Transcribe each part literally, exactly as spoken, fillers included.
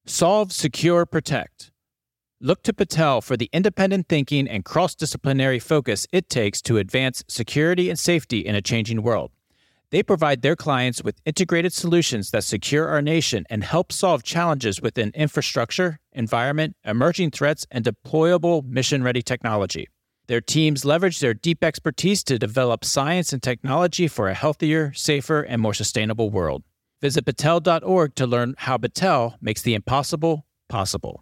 Solve, secure, protect. Look to Patel for the independent thinking and cross-disciplinary focus it takes to advance security and safety in a changing world. They provide their clients with integrated solutions that secure our nation and help solve challenges within infrastructure, environment, emerging threats, and deployable mission-ready technology. Their teams leverage their deep expertise to develop science and technology for a healthier, safer, and more sustainable world. Visit Battelle dot org to learn how Battelle makes the impossible possible.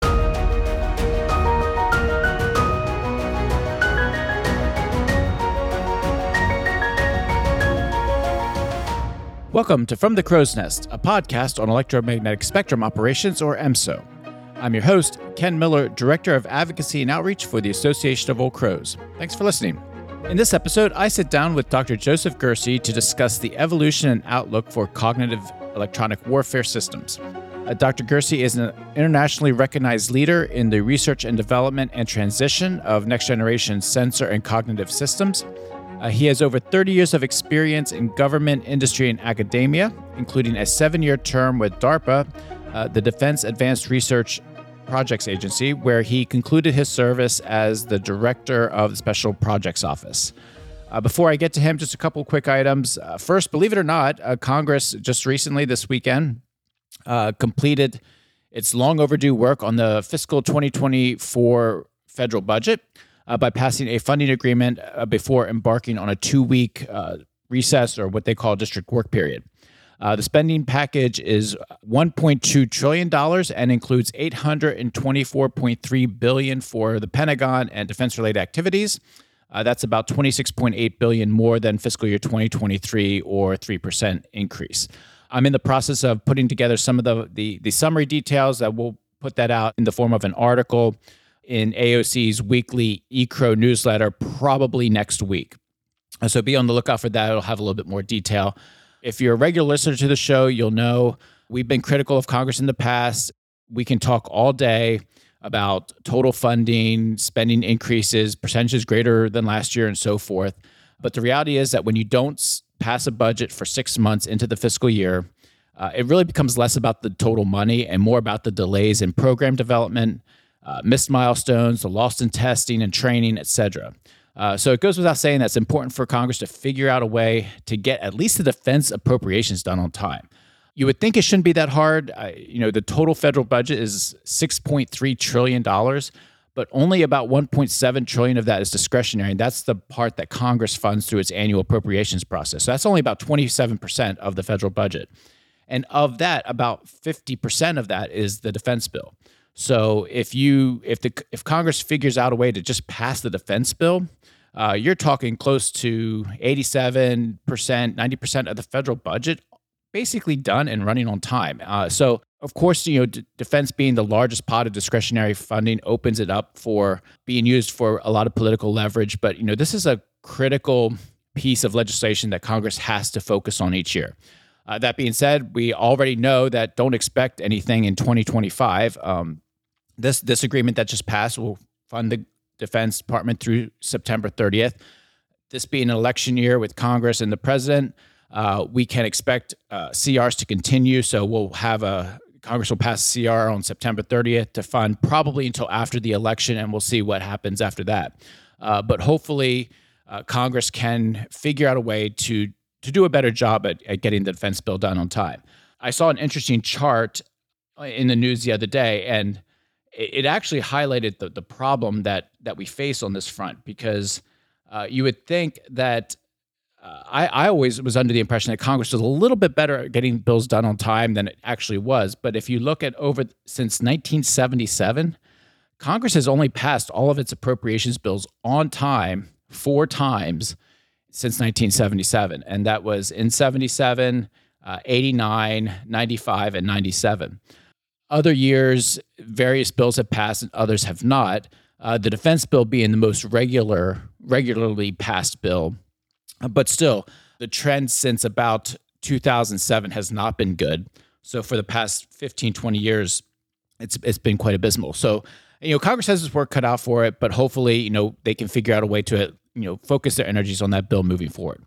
Welcome to From the Crow's Nest, a podcast on electromagnetic spectrum operations, or EMSO. I'm your host, Ken Miller, Director of Advocacy and Outreach for the Association of Old Crows. Thanks for listening. In this episode, I sit down with Doctor Joseph Gersey to discuss the evolution and outlook for cognitive electronic warfare systems. Uh, Doctor Gersey is an internationally recognized leader in the research and development and transition of next-generation sensor and cognitive systems. Uh, he has over thirty years of experience in government, industry, and academia, including a seven-year term with DARPA, uh, the Defense Advanced Research Projects Agency, where he concluded his service as the director of the Special Projects Office. Uh, before I get to him, just a couple quick items. Uh, first, believe it or not, uh, Congress just recently this weekend uh, completed its long overdue work on the fiscal twenty twenty-four federal budget uh, by passing a funding agreement uh, before embarking on a two-week uh, recess, or what they call district work period. Uh, the spending package is one point two trillion dollars and includes eight hundred twenty-four point three billion dollars for the Pentagon and defense-related activities. Uh, that's about twenty-six point eight billion dollars more than fiscal year twenty twenty-three, or three percent increase. I'm in the process of putting together some of the, the, the summary details that we'll put that out in the form of an article in A O C's weekly E C R O newsletter, probably next week. Uh, so be on the lookout for that. It'll have a little bit more detail. If you're a regular listener to the show, you'll know we've been critical of Congress in the past. We can talk all day about total funding, spending increases, percentages greater than last year, and so forth. But the reality is that when you don't pass a budget for six months into the fiscal year, uh, it really becomes less about the total money and more about the delays in program development, uh, missed milestones, the lost in testing and training, et cetera. Uh, so it goes without saying that it's important for Congress to figure out a way to get at least the defense appropriations done on time. You would think it shouldn't be that hard. Uh, you know, the total federal budget is six point three trillion dollars, but only about one point seven trillion dollars of that is discretionary, and that's the part that Congress funds through its annual appropriations process. So that's only about twenty-seven percent of the federal budget. And of that, about fifty percent of that is the defense bill. So if you if the if Congress figures out a way to just pass the defense bill, Uh, you're talking close to eighty-seven percent, ninety percent of the federal budget basically done and running on time. Uh, so, of course, you know, d- defense being the largest pot of discretionary funding opens it up for being used for a lot of political leverage. But, you know, this is a critical piece of legislation that Congress has to focus on each year. Uh, that being said, we already know that don't expect anything in twenty twenty-five. Um, this, this agreement that just passed will fund the Defense Department through September thirtieth. This being an election year with Congress and the president, uh, we can expect uh, C Rs to continue. So we'll have a Congress will pass a C R on September thirtieth to fund probably until after the election, and we'll see what happens after that. Uh, but hopefully, uh, Congress can figure out a way to to do a better job at, at getting the defense bill done on time. I saw an interesting chart in the news the other day, and it actually highlighted the, the problem that that we face on this front, because uh, you would think that uh, I, I always was under the impression that Congress was a little bit better at getting bills done on time than it actually was. But if you look at over since nineteen seventy-seven, Congress has only passed all of its appropriations bills on time four times since nineteen seventy-seven. And that was in seventy-seven, uh, eighty-nine, ninety-five, and ninety-seven. Other years, various bills have passed and others have not. Uh, the defense bill being the most regular, regularly passed bill. But still, the trend since about two thousand seven has not been good. So for the past fifteen, twenty years, it's it's been quite abysmal. So, you know, Congress has its work cut out for it, but hopefully, you know, they can figure out a way to, you know, focus their energies on that bill moving forward.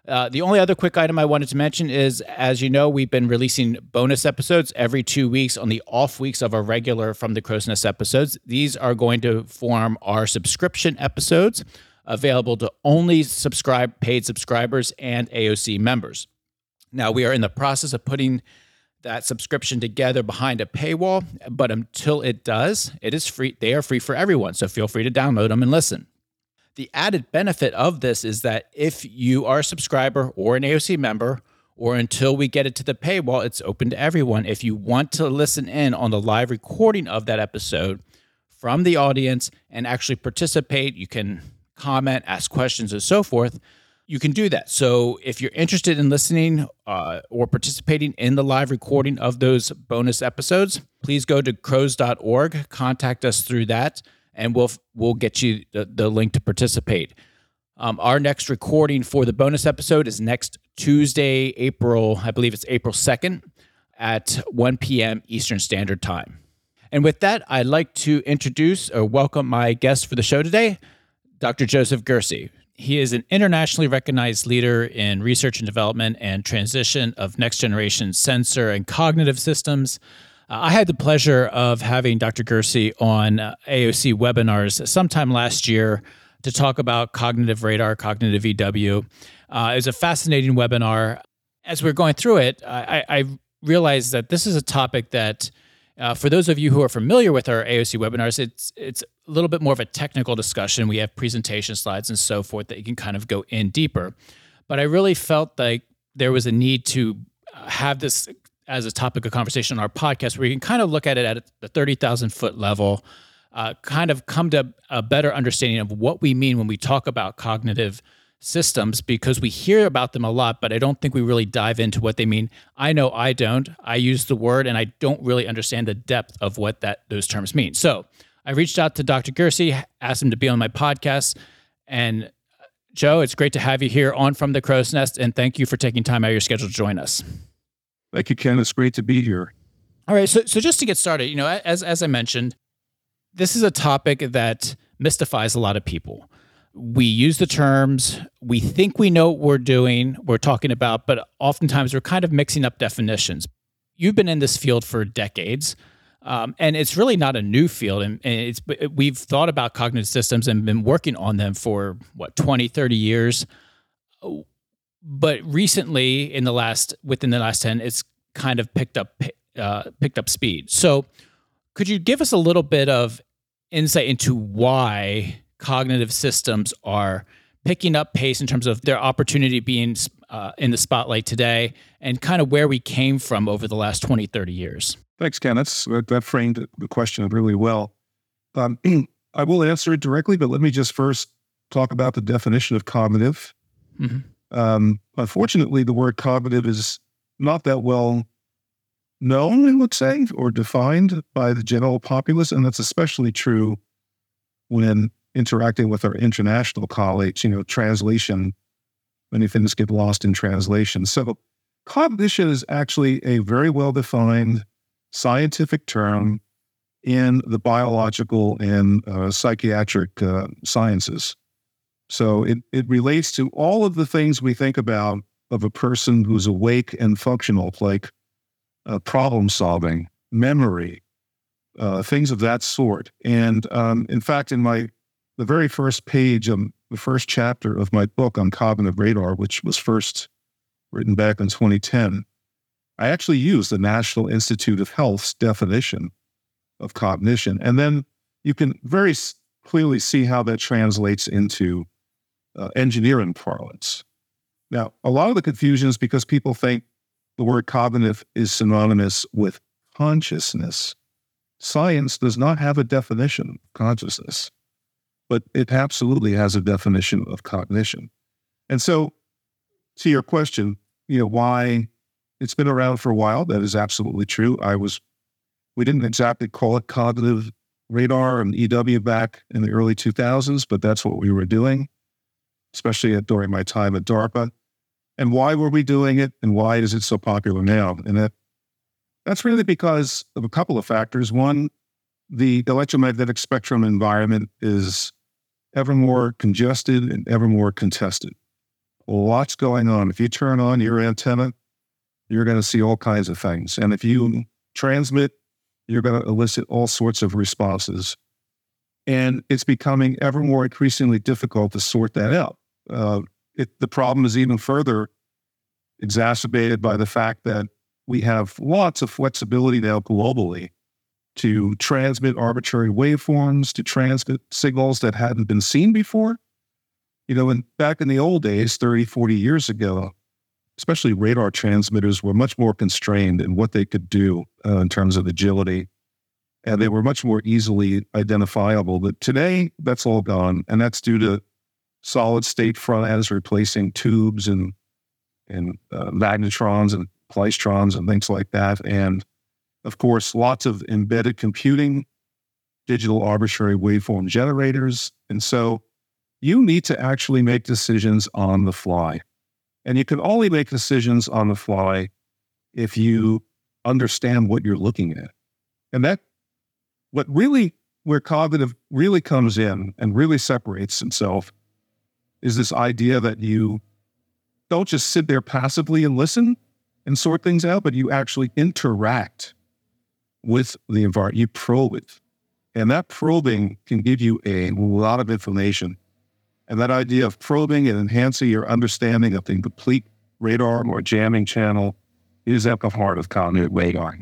Uh, the only other quick item I wanted to mention is, as you know, we've been releasing bonus episodes every two weeks on the off weeks of our regular From the Crow's Nest episodes. These are going to form our subscription episodes, available to only subscribe paid subscribers and A O C members. Now, we are in the process of putting that subscription together behind a paywall, but until it does, it is free. They are free for everyone, so feel free to download them and listen. The added benefit of this is that if you are a subscriber or an A O C member, or until we get it to the paywall, it's open to everyone. If you want to listen in on the live recording of that episode from the audience and actually participate, you can comment, ask questions, and so forth. You can do that. So if you're interested in listening uh, or participating in the live recording of those bonus episodes, please go to crows dot org, contact us through that, and we'll we'll get you the, the link to participate. Um, our next recording for the bonus episode is next Tuesday, April, I believe it's April second at one p.m. Eastern Standard Time. And with that, I'd like to introduce or welcome my guest for the show today, Doctor Joseph Gersey. He is an internationally recognized leader in research and development and transition of next-generation sensor and cognitive systems. Uh, I had the pleasure of having Doctor Gersey on uh, A O C webinars sometime last year to talk about cognitive radar, cognitive E W. Uh, it was a fascinating webinar. As we we're going through it, I, I realized that this is a topic that, uh, for those of you who are familiar with our A O C webinars, it's it's a little bit more of a technical discussion. We have presentation slides and so forth that you can kind of go in deeper. But I really felt like there was a need to have this as a topic of conversation on our podcast, where you can kind of look at it at the thirty thousand foot level, uh, kind of come to a better understanding of what we mean when we talk about cognitive systems, because we hear about them a lot, but I don't think we really dive into what they mean. I know I don't. I use the word, and I don't really understand the depth of what that those terms mean. So I reached out to Doctor Gersey, asked him to be on my podcast, and Joe, it's great to have you here on From the Crow's Nest, and thank you for taking time out of your schedule to join us. Thank you, Ken. It's great to be here. All right. So, so just to get started, you know, as as I mentioned, this is a topic that mystifies a lot of people. We use the terms, we think we know what we're doing, we're talking about, but oftentimes we're kind of mixing up definitions. You've been in this field for decades, um, and it's really not a new field. And, and it's we've thought about cognitive systems and been working on them for, what, twenty, thirty years. But recently, in the last within the last ten, it's kind of picked up uh, picked up speed. So, could you give us a little bit of insight into why cognitive systems are picking up pace in terms of their opportunity being uh, in the spotlight today, and kind of where we came from over the last twenty, thirty years? Thanks, Ken. That's, that framed the question really well. Um, I will answer it directly, but let me just first talk about the definition of cognitive. Mm-hmm. Um, unfortunately, the word cognitive is not that well known, I would say, or defined by the general populace, and that's especially true when interacting with our international colleagues. You know, translation, many things get lost in translation. So cognition is actually a very well-defined scientific term in the biological and uh, psychiatric uh, sciences. So it, it relates to all of the things we think about of a person who's awake and functional, like uh, problem solving, memory, uh, things of that sort. And um, in fact, in my the very first page of the first chapter of my book on cognitive radar, which was first written back in twenty ten, I actually used the National Institute of Health's definition of cognition. And then you can very clearly see how that translates into Uh, engineering parlance. Now, a lot of the confusion is because people think the word cognitive is synonymous with consciousness. Science does not have a definition of consciousness, but it absolutely has a definition of cognition. And so, to your question, you know, why it's been around for a while, that is absolutely true. I was, we didn't exactly call it cognitive radar and E W back in the early two thousands, but that's what we were doing, especially at, during my time at DARPA. And why were we doing it, and why is it so popular now? And that that's really because of a couple of factors. One, the electromagnetic spectrum environment is ever more congested and ever more contested. lots going on. If you turn on your antenna, you're going to see all kinds of things. And if you transmit, you're going to elicit all sorts of responses. And it's becoming ever more increasingly difficult to sort that out. Uh, it, the problem is even further exacerbated by the fact that we have lots of flexibility now globally to transmit arbitrary waveforms, to transmit signals that hadn't been seen before. You know, and back in the old days, thirty, forty years ago, especially radar transmitters were much more constrained in what they could do uh, in terms of agility. And they were much more easily identifiable. But today, that's all gone. And that's due to solid state front ends replacing tubes and, and uh, magnetrons and klystrons and things like that. And of course, lots of embedded computing, digital arbitrary waveform generators. And so you need to actually make decisions on the fly. And you can only make decisions on the fly if you understand what you're looking at. And that, what really, where cognitive really comes in and really separates itself is this idea that you don't just sit there passively and listen and sort things out, but you actually interact with the environment. You probe it. And that probing can give you a lot of information. And that idea of probing and enhancing your understanding of the complete radar or jamming channel is at the heart of cognitive radar.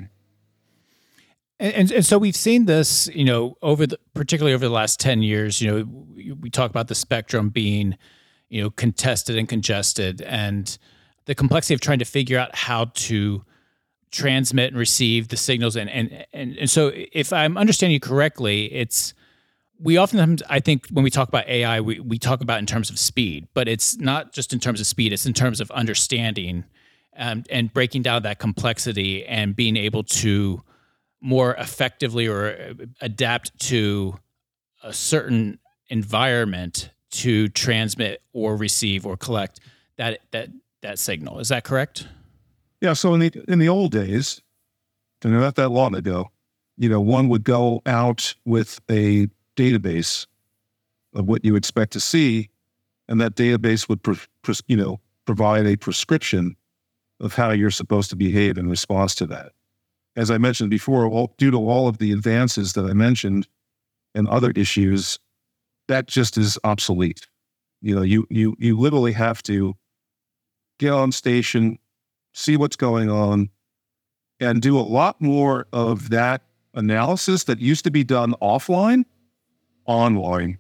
And, and and so we've seen this, you know, over the particularly over the last ten years. You know, we, we talk about the spectrum being, you know, contested and congested, and the complexity of trying to figure out how to transmit and receive the signals. And and and, and so, if I'm understanding you correctly, it's we oftentimes, I think, when we talk about A I, we we talk about in terms of speed, but it's not just in terms of speed; it's in terms of understanding um, and breaking down that complexity and being able to more effectively or adapt to a certain environment to transmit or receive or collect that that that signal. Is that correct? Yeah. So in the in the old days, and not that long ago, you know, one would go out with a database of what you expect to see, and that database would, pre- pre- you know, provide a prescription of how you're supposed to behave in response to that. As I mentioned before, all, due to all of the advances that I mentioned and other issues, that just is obsolete. You know, you you you literally have to get on station, see what's going on, and do a lot more of that analysis that used to be done offline, online.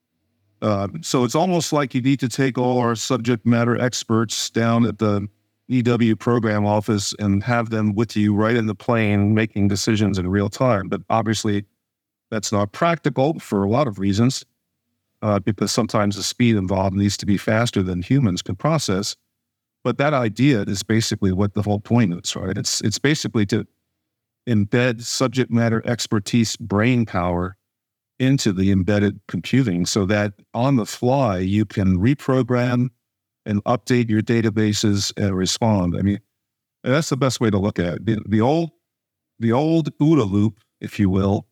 Uh, so it's almost like you need to take all our subject matter experts down at the E W program office and have them with you right in the plane making decisions in real time. But obviously, that's not practical for a lot of reasons, uh, because sometimes the speed involved needs to be faster than humans can process. But that idea is basically what the whole point is, right? It's it's basically to embed subject matter expertise, brain power into the embedded computing so that on the fly you can reprogram and update your databases and respond. I mean, that's the best way to look at it. The, the old, the old OODA loop, if you will,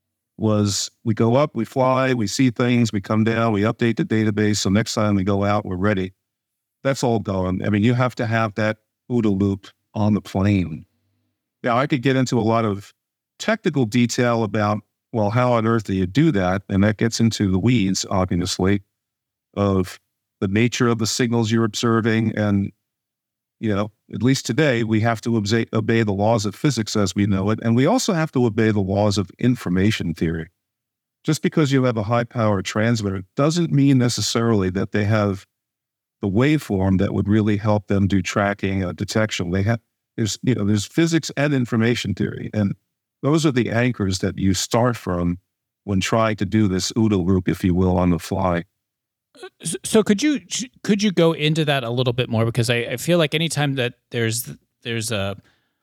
was we go up, we fly, we see things, we come down, we update the database. So next time we go out, we're ready. That's all gone. I mean, you have to have that OODA loop on the plane. Now, I could get into a lot of technical detail about, well, how on earth do you do that? And that gets into the weeds, obviously, of the nature of the signals you're observing. And, you know, at least today, we have to obey, obey the laws of physics as we know it. And we also have to obey the laws of information theory. Just because you have a high-powered transmitter doesn't mean necessarily that they have the waveform that would really help them do tracking and detection. They have, there's, you know, there's physics and information theory. And those are the anchors that you start from when trying to do this OODA loop, if you will, on the fly. So could you could you go into that a little bit more? Because I, I feel like anytime that there's there's a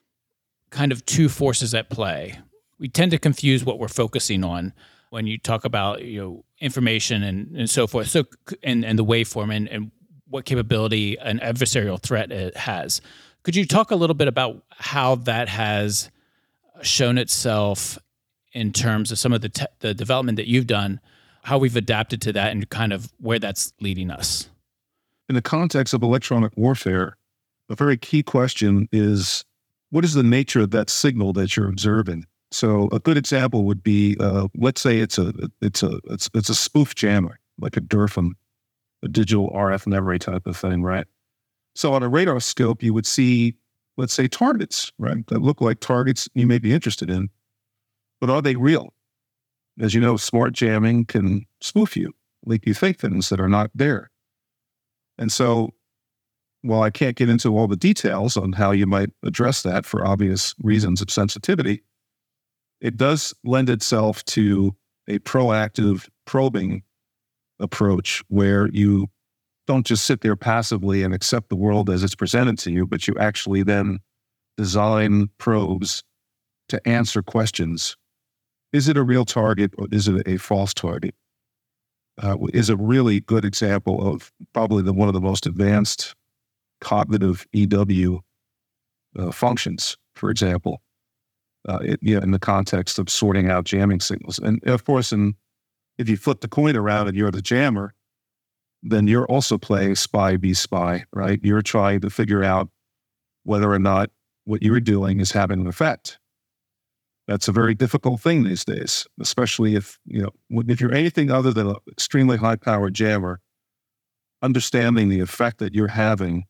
kind of two forces at play, we tend to confuse what we're focusing on when you talk about, you know, information and, and so forth. So and, and the waveform and, and what capability an adversarial threat it has. Could you talk a little bit about how that has shown itself in terms of some of the te- the development that you've done, how we've adapted to that, and kind of where that's leading us? in the context of electronic warfare, a very key question is, what is the nature of that signal that you're observing? So a good example would be, uh, let's say it's a it's a it's, it's a spoof jammer, like a D R F M, a digital R F memory type of thing, right? So on a radar scope, you would see, let's say, targets, right, that look like targets you may be interested in, but are they real? As you know, smart jamming can spoof you, make you think things that are not there. And so, while I can't get into all the details on how you might address that for obvious reasons of sensitivity, it does lend itself to a proactive probing approach where you don't just sit there passively and accept the world as it's presented to you, but you actually then design probes to answer questions. Is it a real target or is it a false target? Uh, is a really good example of probably the, one of the most advanced cognitive E W uh, functions, for example, uh, it, you know, in the context of sorting out jamming signals. And of course, in, if you flip the coin around and you're the jammer, then you're also playing spy be spy, right? You're trying to figure out whether or not what you're doing is having an effect. That's a very difficult thing these days, especially if, you know, if you're anything other than an extremely high-powered jammer, understanding the effect that you're having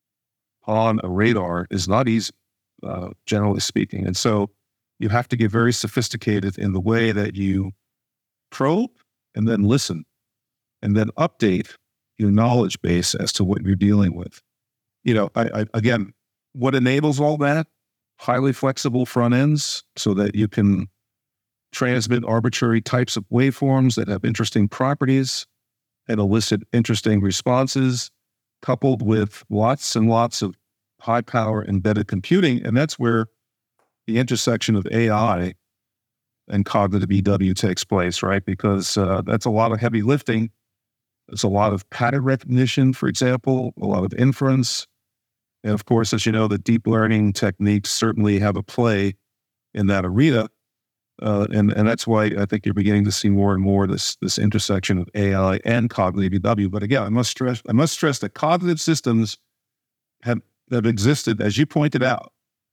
on a radar is not easy, uh, generally speaking. And so you have to get very sophisticated in the way that you probe and then listen and then update your knowledge base as to what you're dealing with. You know, I, I, again, what enables all that? Highly flexible front ends so that you can transmit arbitrary types of waveforms that have interesting properties and elicit interesting responses, coupled with lots and lots of high power embedded computing. And that's where the intersection of A I and cognitive E W takes place, right? Because uh, that's a lot of heavy lifting. There's a lot of pattern recognition, for example, a lot of inference. And of course, as you know, the deep learning techniques certainly have a play in that arena. Uh, and, and that's why I think you're beginning to see more and more this, this intersection of A I and cognitive E W. But again, I must stress, I must stress that cognitive systems have, have existed, as you pointed out,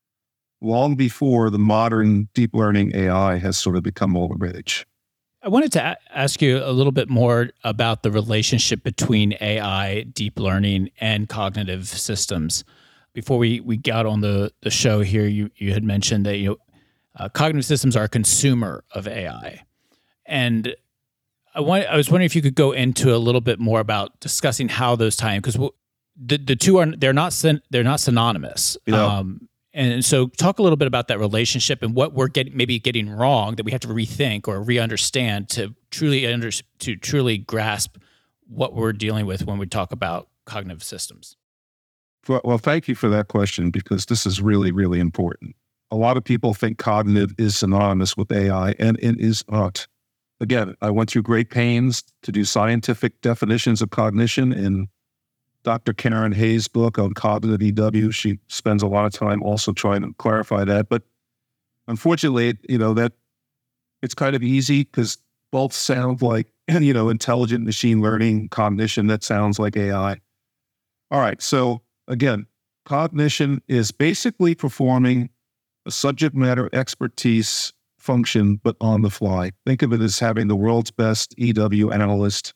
long before the modern deep learning A I has sort of become all the rage. I wanted to a- ask you a little bit more about the relationship between A I, deep learning, and cognitive systems. Before we, we got on the, the show here, you, you had mentioned that you know, uh, cognitive systems are a consumer of A I. And I, want, I was wondering if you could go into a little bit more about discussing how those tie in, because the, the two are they're not syn- they're not synonymous. You know, um, And so talk a little bit about that relationship and what we're getting, maybe getting wrong that we have to rethink or re-understand to truly under, to truly grasp what we're dealing with when we talk about cognitive systems. Well, well, thank you for that question, because this is really, really important. A lot of people think cognitive is synonymous with A I, and it is not. Again, I went through great pains to do scientific definitions of cognition in Doctor Karen Hayes' book on cognitive E W. She spends a lot of time also trying to clarify that. But unfortunately, you know, that it's kind of easy because both sound like, you know, intelligent machine learning, cognition, that sounds like A I. All right. So again, cognition is basically performing a subject matter expertise function, but on the fly. Think of it as having the world's best E W analyst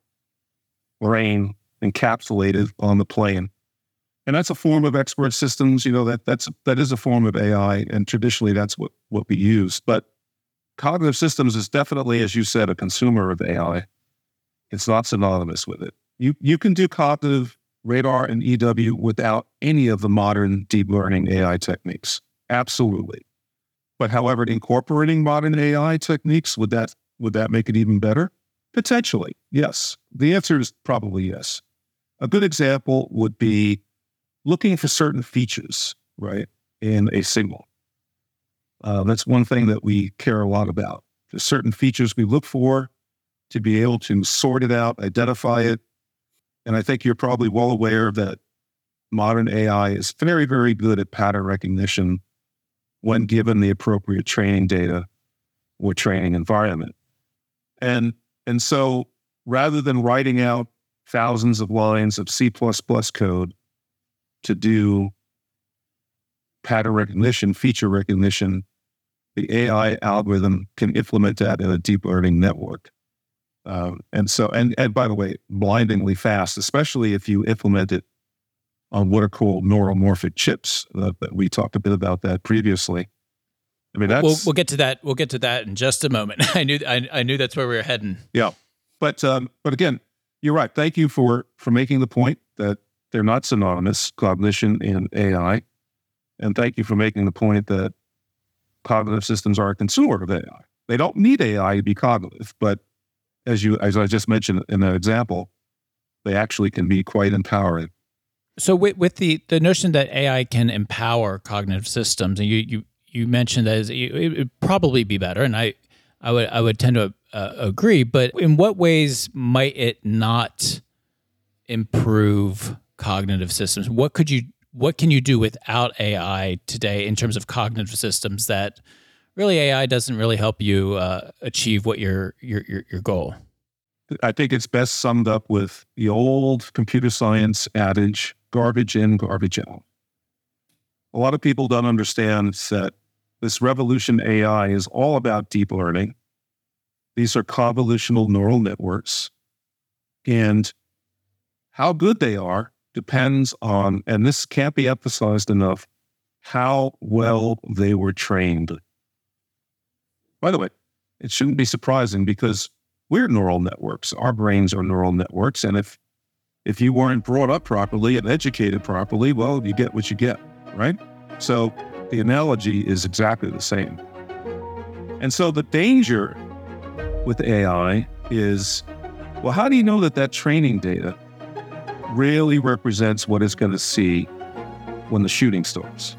brain encapsulated on the plane. And that's a form of expert systems, you know, that that's that is a form of A I, and traditionally that's what, what we use. But cognitive systems is definitely, as you said, a consumer of A I. It's not synonymous with it. You you can do cognitive radar and E W without any of the modern deep learning A I techniques. Absolutely. But however, incorporating modern A I techniques, would that would that make it even better? Potentially, yes. The answer is probably yes. A good example would be looking for certain features, right, in a signal. Uh, that's one thing that we care a lot about. There's certain features we look for to be able to sort it out, identify it. And I think you're probably well aware that modern A I is very, very good at pattern recognition when given the appropriate training data or training environment. And, and so rather than writing out thousands of lines of C plus plus code to do pattern recognition, feature recognition. The A I algorithm can implement that in a deep learning network. Um, and so, and, and by the way, blindingly fast, especially if you implement it on what are called neuromorphic chips. Uh, that we talked a bit about that previously. I mean, that's we'll, we'll get to that. We'll get to that in just a moment. I knew, I, I knew that's where we were heading. Yeah, but um, but again, you're right. Thank you for for making the point that they're not synonymous, cognition and A I, and thank you for making the point that cognitive systems are a consumer of A I. They don't need A I to be cognitive, but as you as I just mentioned in that example, they actually can be quite empowering. So with, with the, the notion that A I can empower cognitive systems, and you you, you mentioned that it would probably be better, and I I would I would tend to uh, agree. But in what ways might it not improve cognitive systems? What could you what can you do without A I today in terms of cognitive systems that really A I doesn't really help you uh, achieve what your your your your goal? I think it's best summed up with the old computer science adage: garbage in, garbage out. A lot of people don't understand that this revolution A I is all about deep learning. These are convolutional neural networks. And how good they are depends on, and this can't be emphasized enough, how well they were trained. By the way, it shouldn't be surprising because we're neural networks. Our brains are neural networks. And if if you weren't brought up properly and educated properly, well, you get what you get, right? So the analogy is exactly the same. And so the danger with A I is, well, how do you know that that training data really represents what it's going to see when the shooting starts?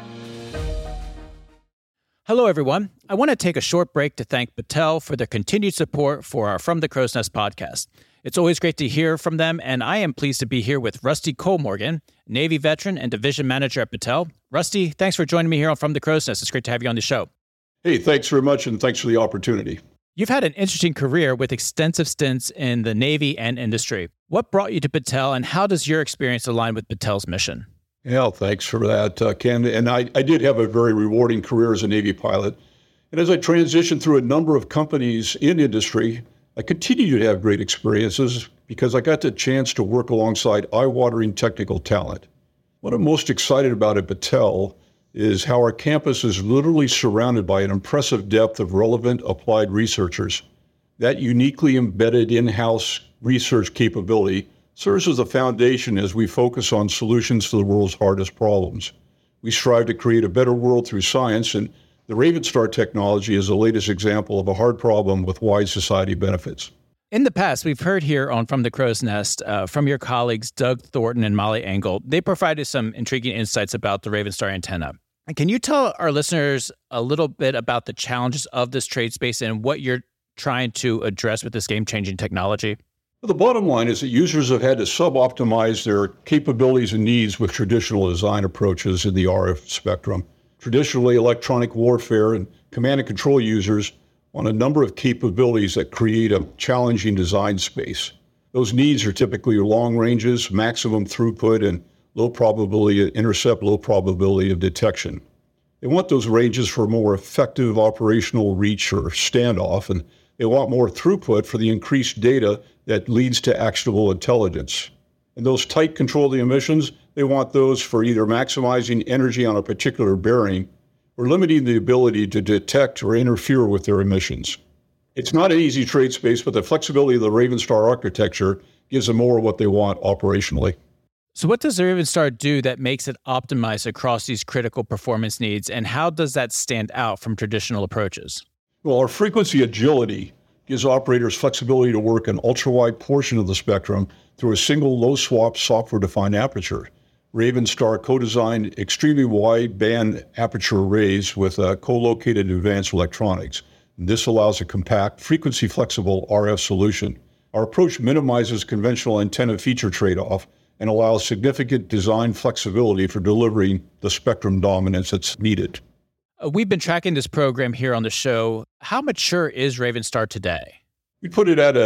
Hello, everyone. I want to take a short break to thank Battelle for their continued support for our From the Crow's Nest podcast. It's always great to hear from them, and I am pleased to be here with Rusty Kollmorgen, Navy veteran and division manager at Battelle. Rusty, thanks for joining me here on From the Crow's Nest. It's great to have you on the show. Hey, thanks very much, and thanks for the opportunity. You've had an interesting career with extensive stints in the Navy and industry. What brought you to Battelle, and how does your experience align with Battelle's mission? Yeah, thanks for that, uh, Ken. And I, I did have a very rewarding career as a Navy pilot. And as I transitioned through a number of companies in industry, I continue to have great experiences because I got the chance to work alongside eye-watering technical talent. What I'm most excited about at Battelle is how our campus is literally surrounded by an impressive depth of relevant applied researchers. That uniquely embedded in-house research capability serves as a foundation as we focus on solutions to the world's hardest problems. We strive to create a better world through science, and the Ravenstar technology is the latest example of a hard problem with wide society benefits. In the past, we've heard here on From the Crow's Nest uh, from your colleagues Doug Thornton and Molly Engel. They provided some intriguing insights about the Ravenstar antenna. Can you tell our listeners a little bit about the challenges of this trade space and what you're trying to address with this game-changing technology? Well, the bottom line is that users have had to sub-optimize their capabilities and needs with traditional design approaches in the R F spectrum. Traditionally, electronic warfare and command and control users want a number of capabilities that create a challenging design space. Those needs are typically long ranges, maximum throughput, and low probability of intercept, low probability of detection. They want those ranges for more effective operational reach or standoff, and they want more throughput for the increased data that leads to actionable intelligence. And those tight control the emissions, they want those for either maximizing energy on a particular bearing or limiting the ability to detect or interfere with their emissions. It's not an easy trade space, but the flexibility of the Ravenstar architecture gives them more of what they want operationally. So what does the Ravenstar do that makes it optimized across these critical performance needs, and how does that stand out from traditional approaches? Well, our frequency agility gives operators flexibility to work an ultra-wide portion of the spectrum through a single low-swap software-defined aperture. Ravenstar co-designed extremely wide band aperture arrays with uh, co-located advanced electronics. This allows a compact, frequency-flexible R F solution. Our approach minimizes conventional antenna feature trade-off and allows significant design flexibility for delivering the spectrum dominance that's needed. Uh, we've been tracking this program here on the show. How mature is Ravenstar today? We put it at a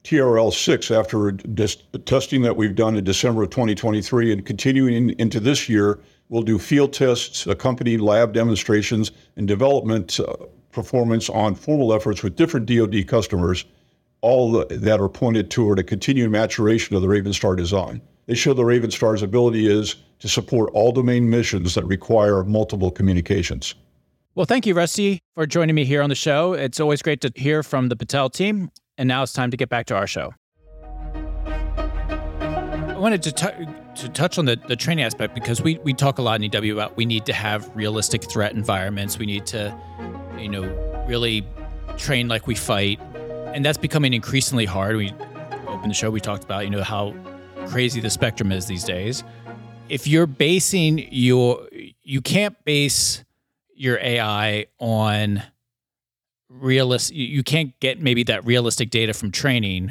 T R L six after dis- testing that we've done in December of twenty twenty-three and continuing in, into this year. We'll do field tests, accompanied lab demonstrations, and development uh, performance on formal efforts with different D O D customers, all the, that are pointed toward a continued maturation of the Ravenstar design. They show the Ravenstar's ability is to support all domain missions that require multiple communications. Well, thank you, Rusty, for joining me here on the show. It's always great to hear from the Battelle team. And now it's time to get back to our show. I wanted to, t- to touch on the, the training aspect because we, we talk a lot in E W about we need to have realistic threat environments. We need to, you know, really train like we fight. And that's becoming increasingly hard. We opened the show, we talked about, you know, how crazy the spectrum is these days. If you're basing your, you can't base your A I on realist, you can't get maybe that realistic data from training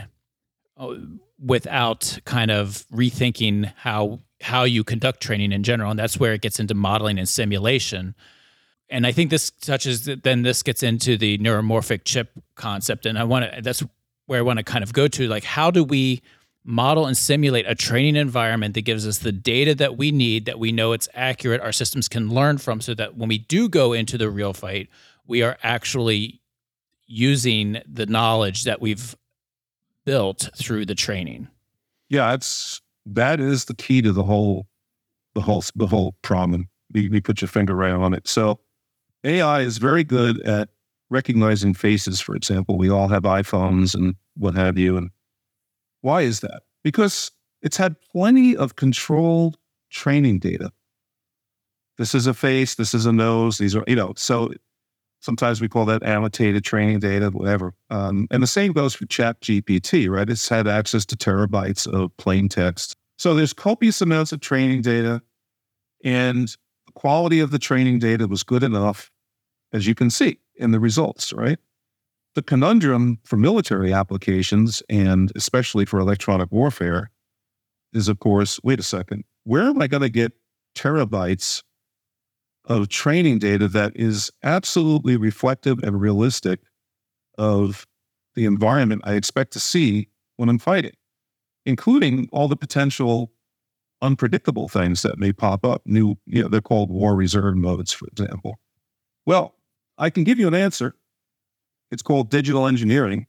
without kind of rethinking how how you conduct training in general, and that's where it gets into modeling and simulation. And I think this touches then this gets into the neuromorphic chip concept, and I want to that's where I want to kind of go to, like, how do we model and simulate a training environment that gives us the data that we need, that we know it's accurate, our systems can learn from, so that when we do go into the real fight, we are actually using the knowledge that we've built through the training. Yeah, it's that is the key to the whole, the whole, the whole problem. You, you put your finger right on it. So, A I is very good at recognizing faces. For example, we all have iPhones and what have you. And why is that? Because it's had plenty of controlled training data. This is a face. This is a nose. These are, you know, so. Sometimes we call that annotated training data, whatever. Um, and the same goes for ChatGPT, right? It's had access to terabytes of plain text. So there's copious amounts of training data, and the quality of the training data was good enough, as you can see in the results, right? The conundrum for military applications, and especially for electronic warfare, is, of course, wait a second, where am I going to get terabytes of training data that is absolutely reflective and realistic of the environment I expect to see when I'm fighting, including all the potential unpredictable things that may pop up. New, you know, they're called war reserve modes, for example. Well, I can give you an answer. It's called digital engineering.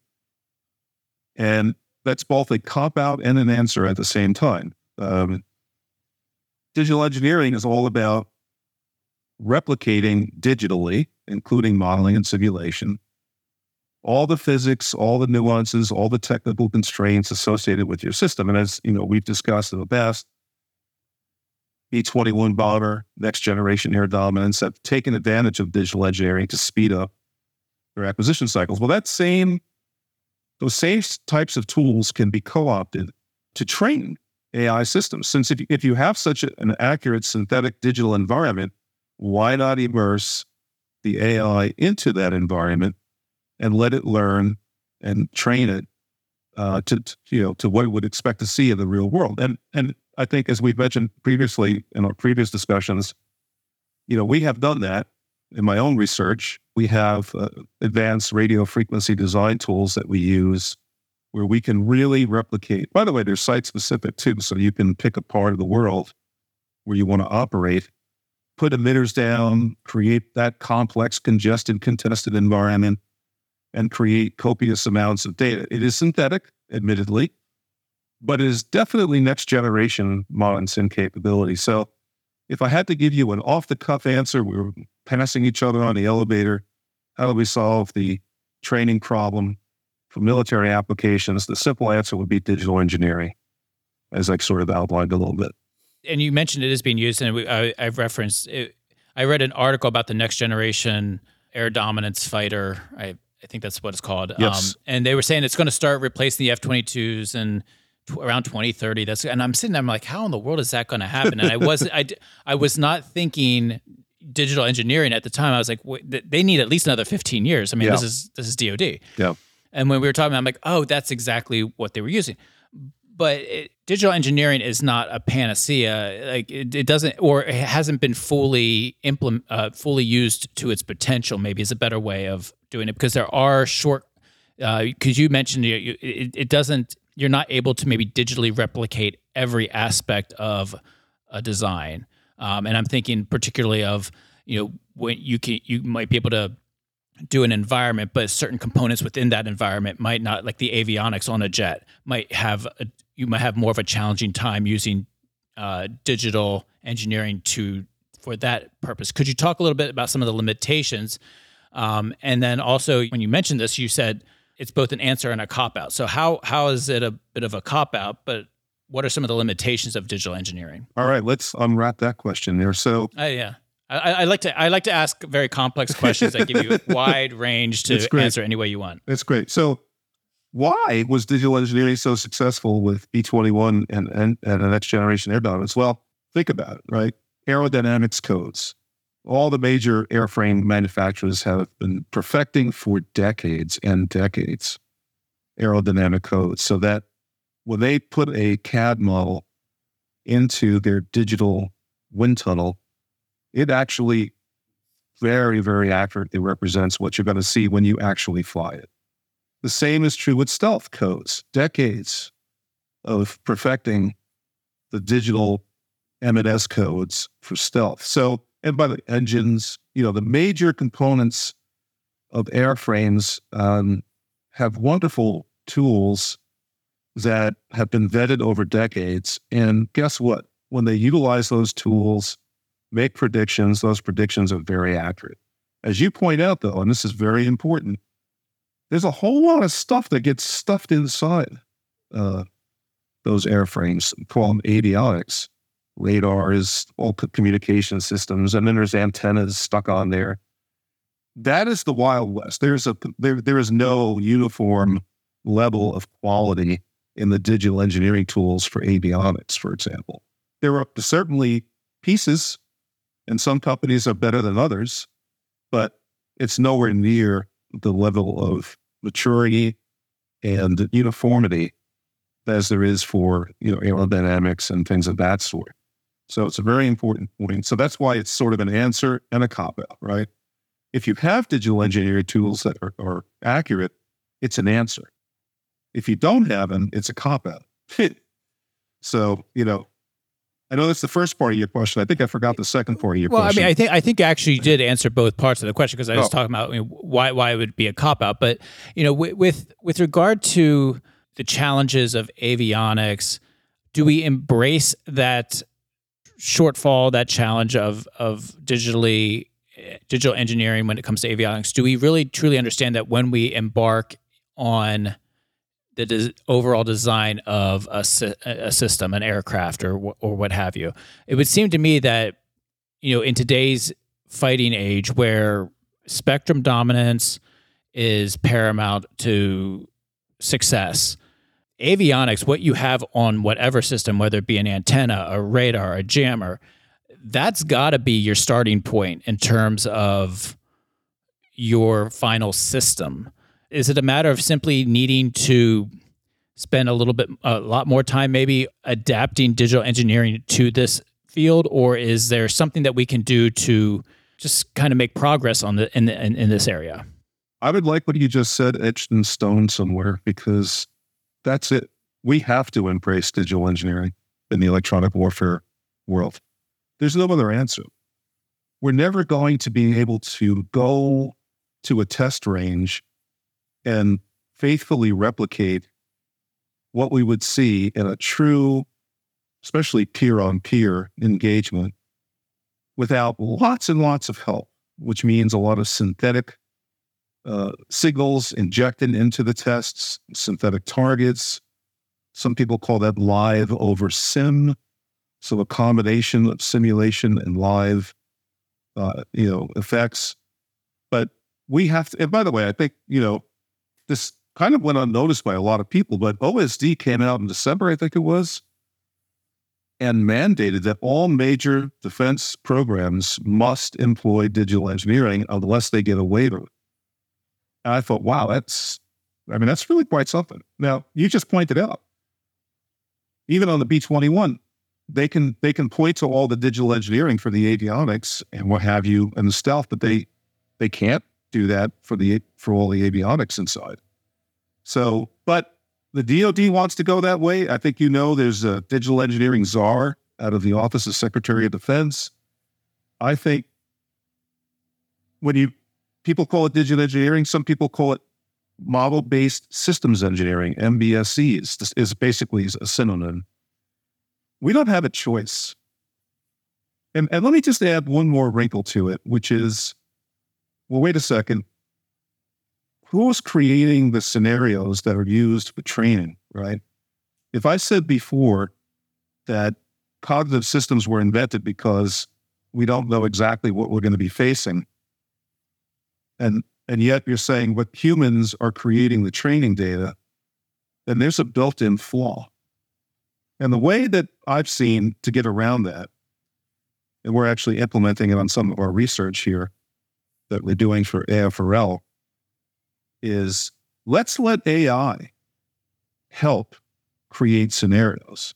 And that's both a cop-out and an answer at the same time. Um, digital engineering is all about replicating digitally, including modeling and simulation, all the physics, all the nuances, all the technical constraints associated with your system. And as you know, we've discussed in the past, B twenty-one bomber, next generation air dominance, have taken advantage of digital engineering to speed up their acquisition cycles. Well, that same, those same types of tools can be co-opted to train A I systems. Since if, if you have such a, an accurate synthetic digital environment, why not immerse the A I into that environment and let it learn and train it uh, to, to you know to what it would expect to see in the real world? And and I think, as we've mentioned previously in our previous discussions, you know we have done that. In my own research, we have uh, advanced radio frequency design tools that we use where we can really replicate. By the way, they're site specific too, so you can pick a part of the world where you want to operate, put emitters down, create that complex, congested, contested environment, and create copious amounts of data. It is synthetic, admittedly, but it is definitely next generation modern sim capability. So if I had to give you an off-the-cuff answer, we were passing each other on the elevator, how do we solve the training problem for military applications? The simple answer would be digital engineering, as I sort of outlined a little bit. And you mentioned it is being used, and we, I, I've referenced it. I read an article about the next generation air dominance fighter. I, I think that's what it's called. Yes. Um, and they were saying it's going to start replacing the F twenty-twos and t- around twenty thirty. That's and I'm sitting there, I'm like, how in the world is that going to happen? And I wasn't, I, I was not thinking digital engineering at the time. I was like, they need at least another fifteen years. I mean, Yeah. this is this is D O D. Yeah. And when we were talking, I'm like, oh, that's exactly what they were using. But it, digital engineering is not a panacea. Like it, it doesn't, or it hasn't been fully implement, uh, fully used to its potential. Maybe is a better way of doing it, because there are short, because uh, you mentioned you, you, it, it doesn't, you're not able to maybe digitally replicate every aspect of a design. Um, and I'm thinking particularly of, you know, when you can, you might be able to do an environment, but certain components within that environment might not, like the avionics on a jet, might have, a, you might have more of a challenging time using uh, digital engineering to, for that purpose. Could you talk a little bit about some of the limitations? Um, and then also, when you mentioned this, you said it's both an answer and a cop-out. So how how is it a bit of a cop-out, but what are some of the limitations of digital engineering? All right, let's unwrap that question there. So, uh, yeah, I, I like to I like to ask very complex questions that give you a wide range to answer any way you want. That's great. So, why was digital engineering so successful with B twenty-one and, and, and the next generation airdynas? Well, think about it, right? Aerodynamics codes. All the major airframe manufacturers have been perfecting for decades and decades aerodynamic codes, so that when they put a C A D model into their digital wind tunnel, it actually very, very accurately represents what you're going to see when you actually fly it. The same is true with stealth codes. Decades of perfecting the digital M and S codes for stealth. So, and by the engines, you know, the major components of airframes um, have wonderful tools that have been vetted over decades. And guess what? When they utilize those tools, make predictions, those predictions are very accurate. As you point out, though, and this is very important, there's a whole lot of stuff that gets stuffed inside uh, those airframes. We call them avionics. Radars, all communication systems, and then there's antennas stuck on there. That is the Wild West. There's a there there is no uniform level of quality in the digital engineering tools for avionics, for example. There are certainly pieces, and some companies are better than others, but it's nowhere near the level of maturity and uniformity as there is for, you know, aerodynamics and things of that sort. So it's a very important point. So that's why it's sort of an answer and a cop-out, right? If you have digital engineering tools that are, are accurate, it's an answer. If you don't have them, it's a cop-out. So, you know, I know that's the first part of your question. I think I forgot the second part of your well, question. Well, I mean, I think I think actually you did answer both parts of the question, because I was oh. talking about, you know, why why it would be a cop-out. But, you know, with, with with regard to the challenges of avionics, do we embrace that shortfall, that challenge of of digitally digital engineering when it comes to avionics? Do we really truly understand that when we embark on the des- overall design of a, si- a system, an aircraft, or or what have you? It would seem to me that, you know, in today's fighting age, where spectrum dominance is paramount to success, avionics, what you have on whatever system, whether it be an antenna, a radar, a jammer, that's got to be your starting point in terms of your final system. Is it a matter of simply needing to spend a little bit, a lot more time maybe adapting digital engineering to this field, or is there something that we can do to just kind of make progress on the in, the, in, in this area? I would like what you just said etched in stone somewhere, because that's it. We have to embrace digital engineering in the electronic warfare world. There's no other answer. We're never going to be able to go to a test range and faithfully replicate what we would see in a true, especially peer-on-peer engagement, without lots and lots of help, which means a lot of synthetic uh, signals injected into the tests, synthetic targets. Some people call that live over sim. So a combination of simulation and live, uh, you know, effects. But we have to, and by the way, I think, you know, this kind of went unnoticed by a lot of people, but O S D came out in December, I think it was, and mandated that all major defense programs must employ digital engineering unless they get a waiver. And I thought, wow, that's, I mean, that's really quite something. Now, you just pointed out, even on the B twenty-one, they can they can point to all the digital engineering for the avionics and what have you and the stealth, but they they can't do that for the for all the avionics inside. So, but the D O D wants to go that way. I think you know there's a digital engineering czar out of the Office of Secretary of Defense. I think when you people call it digital engineering, some people call it model-based systems engineering. M B S E is, is basically a synonym. We don't have a choice. And, and let me just add one more wrinkle to it, which is, well, wait a second. Who's creating the scenarios that are used for training, right? If I said before that cognitive systems were invented because we don't know exactly what we're going to be facing, and and yet you're saying what humans are creating the training data, then there's a built-in flaw. And the way that I've seen to get around that, and we're actually implementing it on some of our research here that we're doing for A F R L, is let's let A I help create scenarios.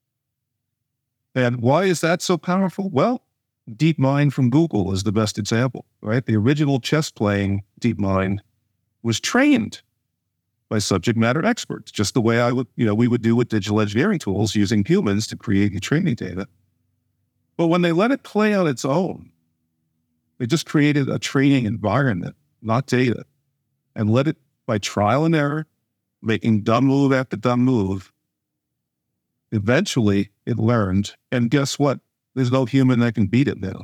And why is that so powerful? Well, DeepMind from Google is the best example, right? The original chess-playing DeepMind was trained by subject matter experts, just the way I would, you know, we would do with digital engineering tools using humans to create the training data. But when they let it play on its own, they just created a training environment, not data, and let it, by trial and error, making dumb move after dumb move, eventually it learned. And guess what? There's no human that can beat it now.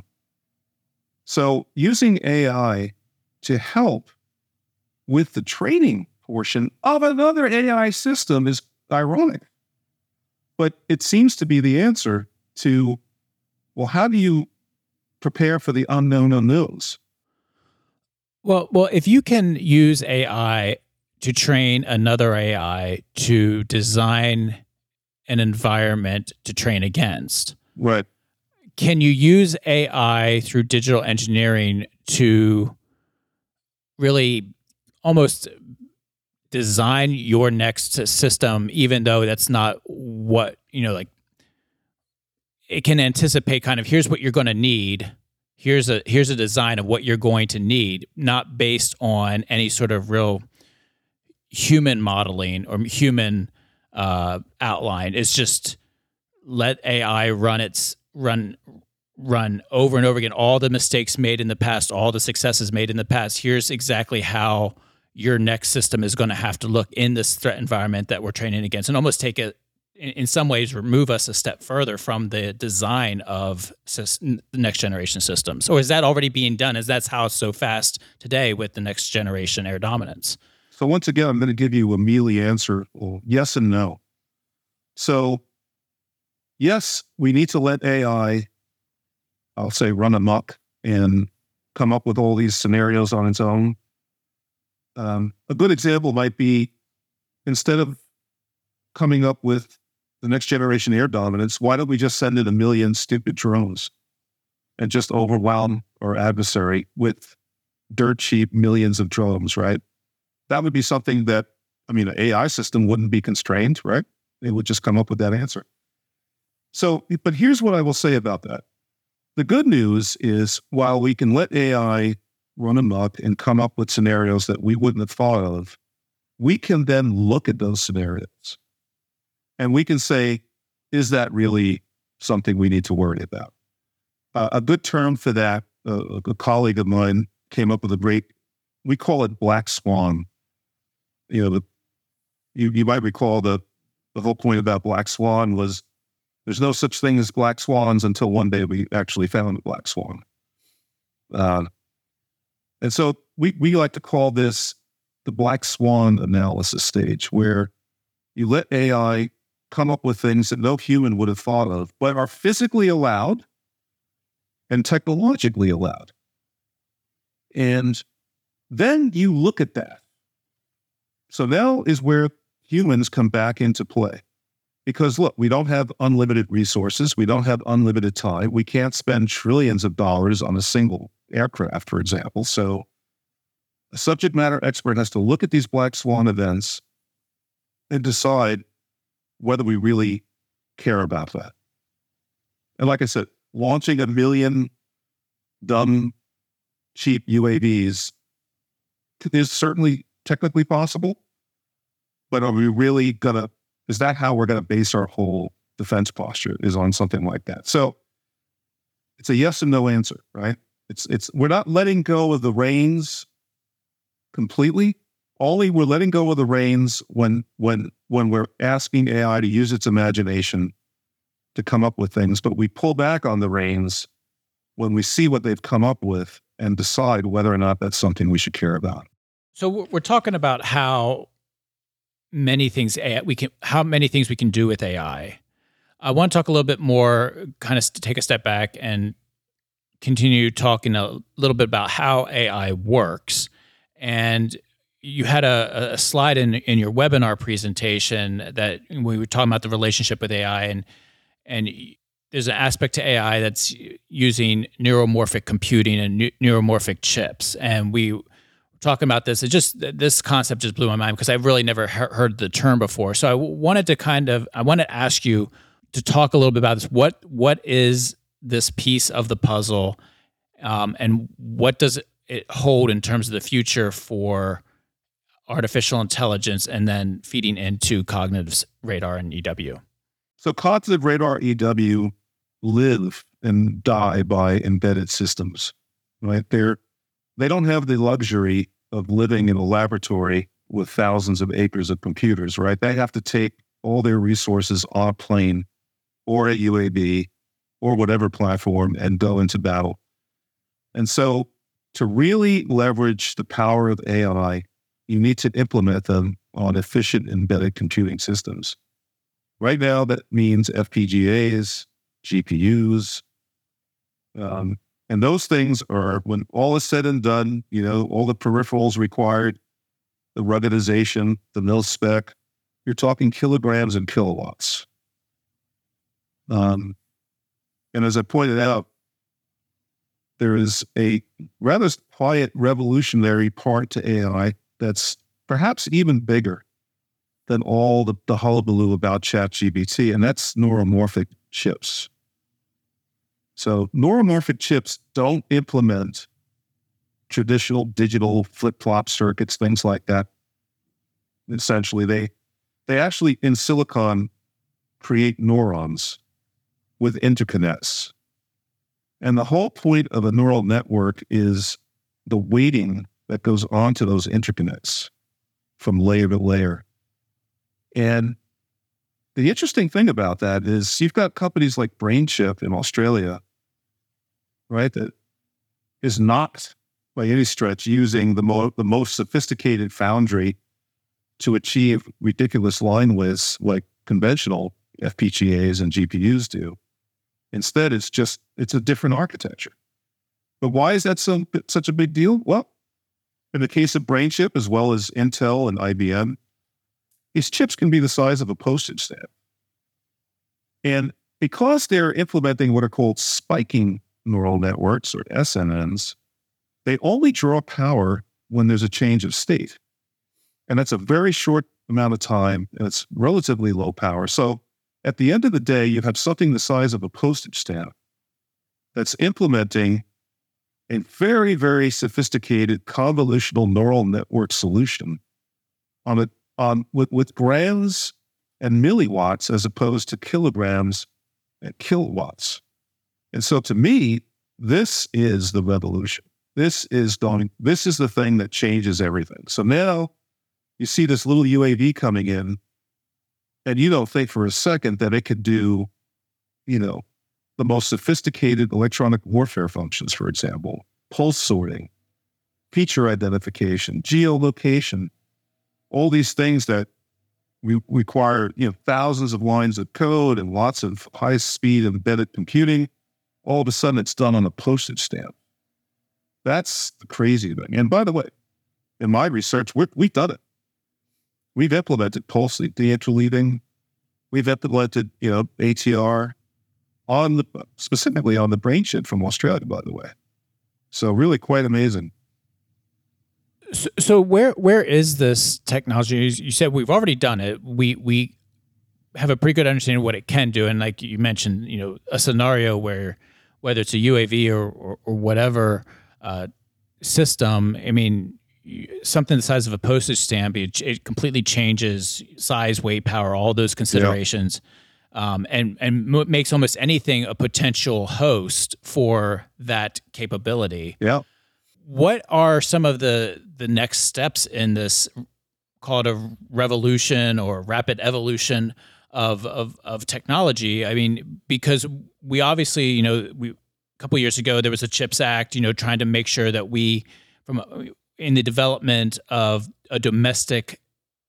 So using A I to help with the training portion of another A I system is ironic. But it seems to be the answer to, well, how do you prepare for the unknown unknowns? Well, well, if you can use A I to train another A I to design an environment to train against, right? Can you use A I through digital engineering to really almost design your next system, even though that's not what, you know, like it can anticipate kind of, here's what you're going to need. Here's a, here's a design of what you're going to need, not based on any sort of real human modeling or human uh, outline. It's just let A I run its, run run over and over again, all the mistakes made in the past, all the successes made in the past. Here's exactly how your next system is going to have to look in this threat environment that we're training against, and almost take it, in, in some ways, remove us a step further from the design of system, the next generation systems. Or is that already being done? Is that's how it's so fast today with the next generation air dominance? So once again, I'm going to give you a mealy answer. Well, yes and no. So yes, we need to let A I, I'll say, run amok and come up with all these scenarios on its own. Um, a good example might be, instead of coming up with the next generation air dominance, why don't we just send in a million stupid drones and just overwhelm our adversary with dirt cheap millions of drones, right? That would be something that, I mean, an A I system wouldn't be constrained, right? It would just come up with that answer. So, but here's what I will say about that. The good news is, while we can let A I run amok and come up with scenarios that we wouldn't have thought of, we can then look at those scenarios and we can say, is that really something we need to worry about? Uh, a good term for that, uh, a colleague of mine came up with a great, we call it black swan. You know, the, you, you might recall the, the whole point about black swan was there's no such thing as black swans until one day we actually found a black swan. Uh, and so we, we like to call this the black swan analysis stage, where you let A I come up with things that no human would have thought of, but are physically allowed and technologically allowed. And then you look at that. So now is where humans come back into play. Because look, we don't have unlimited resources. We don't have unlimited time. We can't spend trillions of dollars on a single aircraft, for example. So a subject matter expert has to look at these black swan events and decide whether we really care about that. And like I said, launching a million dumb, cheap U A Vs is certainly technically possible, but are we really gonna, is that how we're gonna base our whole defense posture, is on something like that? So it's a yes and no answer, right? It's, it's, we're not letting go of the reins completely. Only we're letting go of the reins when, when, when we're asking A I to use its imagination to come up with things, but we pull back on the reins when we see what they've come up with and decide whether or not that's something we should care about. So we're talking about how many things A I, we can, how many things we can do with A I. I want to talk a little bit more, kind of take a step back and continue talking a little bit about how A I works. And you had a, a slide in, in your webinar presentation that we were talking about the relationship with A I, and and there's an aspect to A I that's using neuromorphic computing and ne- neuromorphic chips. And we were talking about this. It just, this concept just blew my mind because I've really never he- heard the term before. So I wanted to kind of, I want to ask you to talk a little bit about this. What What is this piece of the puzzle, um, and what does it hold in terms of the future for artificial intelligence and then feeding into cognitive radar and E W? So cognitive radar, E W live and die by embedded systems, right? They're, they don't have the luxury of living in a laboratory with thousands of acres of computers, right? They have to take all their resources on a plane or a U A V or whatever platform and go into battle. And so to really leverage the power of A I, you need to implement them on efficient embedded computing systems. Right now, that means F P G As, G P Us, um, and those things are, when all is said and done, you know, all the peripherals required, the ruggedization, the mil spec, you're talking kilograms and kilowatts. Um, and as I pointed out, there is a rather quiet revolutionary part to A I that's perhaps even bigger than all the, the hullabaloo about ChatGPT, and that's neuromorphic chips. So neuromorphic chips don't implement traditional digital flip-flop circuits, things like that. Essentially, they they actually, in silicon, create neurons with interconnects. And the whole point of a neural network is the weighting that goes onto those interconnects from layer to layer. And the interesting thing about that is you've got companies like BrainChip in Australia, right, that is not by any stretch using the, mo- the most sophisticated foundry to achieve ridiculous line widths like conventional F P G As and G P Us do. Instead, it's just, it's a different architecture. But why is that so, such a big deal? Well, in the case of BrainChip, as well as Intel and I B M, these chips can be the size of a postage stamp. And because they're implementing what are called spiking neural networks, or S N Ns, they only draw power when there's a change of state. And that's a very short amount of time, and it's relatively low power. So at the end of the day, you have something the size of a postage stamp that's implementing a very, very sophisticated convolutional neural network solution on a, on with, with grams and milliwatts as opposed to kilograms and kilowatts. And so to me, this is the revolution. This is going, this is the thing that changes everything. So now you see this little U A V coming in, and you don't think for a second that it could do, you know, the most sophisticated electronic warfare functions, for example, pulse sorting, feature identification, geolocation, all these things that we require, you know, thousands of lines of code and lots of high-speed embedded computing. All of a sudden, it's done on a postage stamp. That's the crazy thing. And by the way, in my research, we're, we've done it. We've implemented pulse deinterleaving. We've implemented, you know, A T R on the, specifically on the BrainChip from Australia, by the way. So really quite amazing. So, so where where is this technology? You said we've already done it. We we have a pretty good understanding of what it can do, and like you mentioned, you know, a scenario where whether it's a U A V or or, or whatever uh, system, I mean, something the size of a postage stamp, it, it completely changes size, weight, power, all those considerations, yeah. um, and and m- makes almost anything a potential host for that capability. Yeah. What are some of the the next steps in this, call it a revolution or rapid evolution of of of technology? I mean, because we obviously, you know, we a couple of years ago there was a CHIPS Act, you know, trying to make sure that we, from in the development of a domestic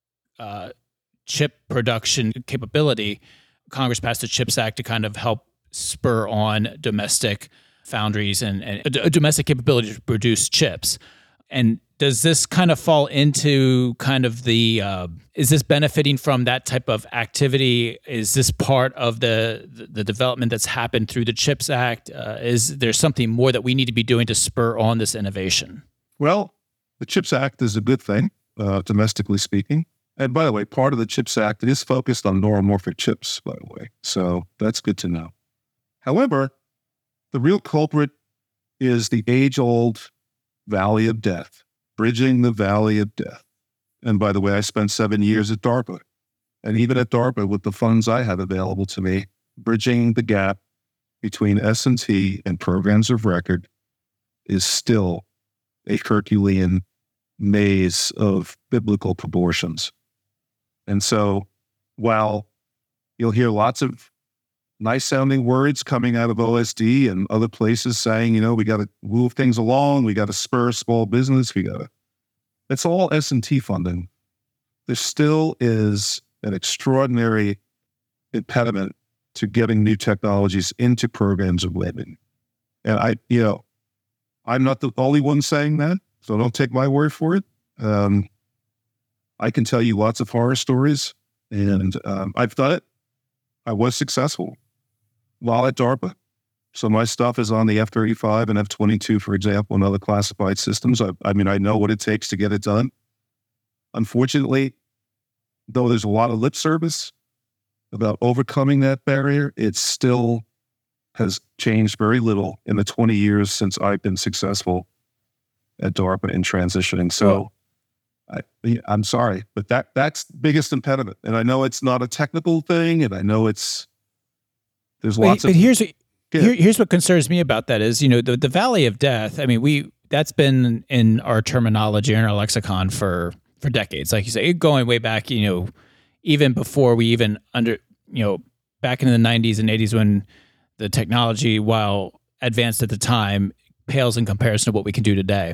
uh, chip production capability, Congress passed the CHIPS Act to kind of help spur on domestic foundries and, and a domestic capability to produce chips. And does this kind of fall into kind of the, uh, is this benefiting from that type of activity? Is this part of the the development that's happened through the CHIPS Act? Uh, is there something more that we need to be doing to spur on this innovation? Well, the CHIPS Act is a good thing, uh, domestically speaking. And by the way, part of the CHIPS Act is focused on neuromorphic chips, by the way. So that's good to know. However, the real culprit is the age-old valley of death, bridging the valley of death. And by the way, I spent seven years at DARPA. And even at DARPA, with the funds I have available to me, bridging the gap between S and T and programs of record is still a Herculean maze of biblical proportions. And so while you'll hear lots of nice sounding words coming out of O S D and other places saying, you know, we got to move things along, we got to spur small business, we got to, it's all S and T funding. There still is an extraordinary impediment to getting new technologies into programs of record. And I, you know, I'm not the only one saying that, so don't take my word for it. Um, I can tell you lots of horror stories, and um, I've done it. I was successful while at DARPA. So my stuff is on the F thirty-five and F twenty-two, for example, and other classified systems. I, I mean, I know what it takes to get it done. Unfortunately, though there's a lot of lip service about overcoming that barrier, it still has changed very little in the twenty years since I've been successful at DARPA in transitioning. So I, I'm sorry, but that that's the biggest impediment. And I know it's not a technical thing, and I know it's, there's lots but, of... But here's, here, here's what concerns me about that is, you know, the, the Valley of Death, I mean, we that's been in our terminology, in our lexicon for, for decades. Like you say, going way back, you know, even before we even under, you know, back in the nineties and eighties when the technology, while advanced at the time, pales in comparison to what we can do today.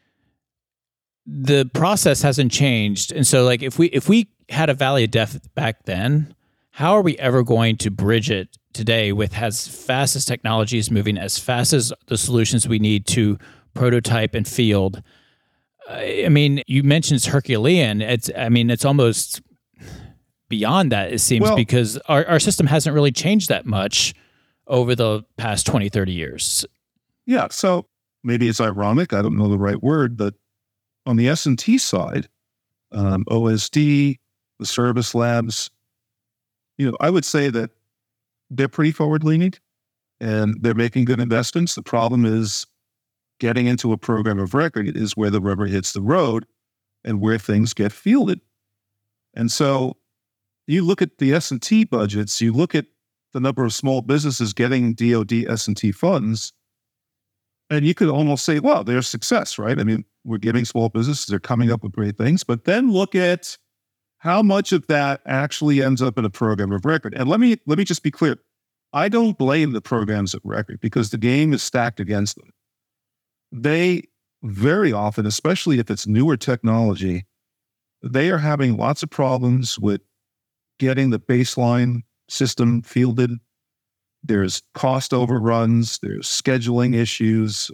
The process hasn't changed. And so like if we if we had a Valley of Death back then, how are we ever going to bridge it today with as fast as technology is moving, as fast as the solutions we need to prototype and field? I mean, you mentioned it's Herculean. It's I mean, it's almost beyond that, it seems, well, because our, our system hasn't really changed that much over the past twenty, thirty years. Yeah, so maybe it's ironic, I don't know the right word, but on the S and T side, um, O S D, the service labs, you know, I would say that they're pretty forward-leaning and they're making good investments. The problem is getting into a program of record is where the rubber hits the road and where things get fielded. And so you look at the S and T budgets, you look at the number of small businesses getting D O D S and T funds, and you could almost say, well, they're a success, right? I mean, we're giving small businesses, they're coming up with great things, but then look at how much of that actually ends up in a program of record. And let me let me just be clear. I don't blame the programs of record because the game is stacked against them. They very often, especially if it's newer technology, they are having lots of problems with getting the baseline system fielded. There's cost overruns, there's scheduling issues.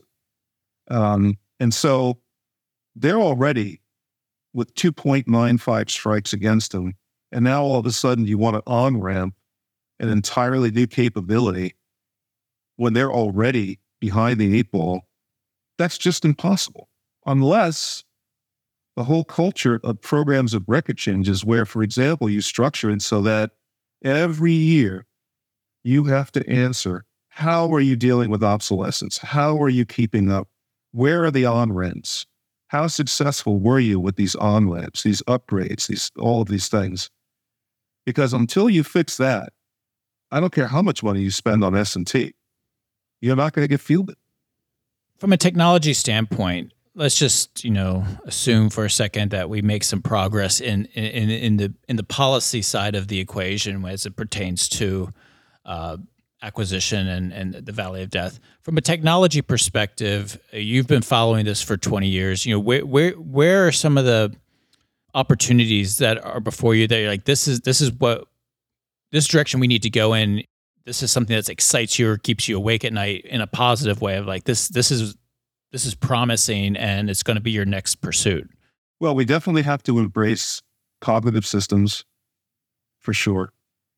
Um, and so they're already with two point nine five strikes against them. And now all of a sudden you want to on-ramp an entirely new capability when they're already behind the eight ball. That's just impossible. Unless the whole culture of programs of record changes where, for example, you structure it so that every year you have to answer, how are you dealing with obsolescence? How are you keeping up? Where are the on-rents? how successful were you with these on-ramps, these upgrades, these all of these things? Because until you fix that, I don't care how much money you spend on S and T, you're not going to get fielded. From a technology standpoint, let's just, you know, assume for a second that we make some progress in in, in the in the policy side of the equation as it pertains to uh, acquisition and, and the Valley of Death. From a technology perspective, you've been following this for twenty years. You know, where where where are some of the opportunities that are before you that you're like, this is this is what this direction we need to go in. This is something that excites you or keeps you awake at night in a positive way of like, this this is this is promising and it's going to be your next pursuit. Well, we definitely have to embrace cognitive systems for sure.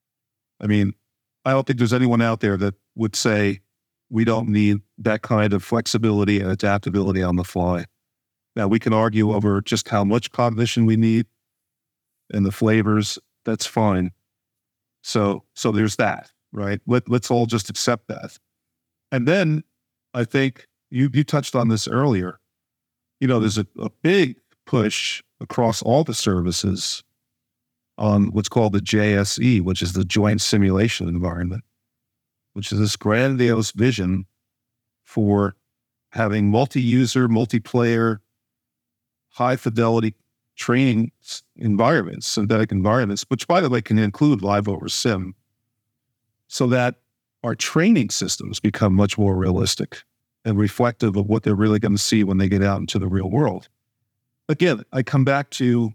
I mean, I don't think there's anyone out there that would say we don't need that kind of flexibility and adaptability on the fly. Now, we can argue over just how much cognition we need and the flavors. That's fine. So, so there's that, right? Let, let's all just accept that. And then I think you, you touched on this earlier. You know, there's a, a big push across all the services on what's called the J S E, which is the Joint Simulation Environment, which is this grandiose vision for having multi-user, multiplayer, high-fidelity training environments, synthetic environments, which, by the way, can include live over sim, so that our training systems become much more realistic and reflective of what they're really going to see when they get out into the real world. Again, I come back to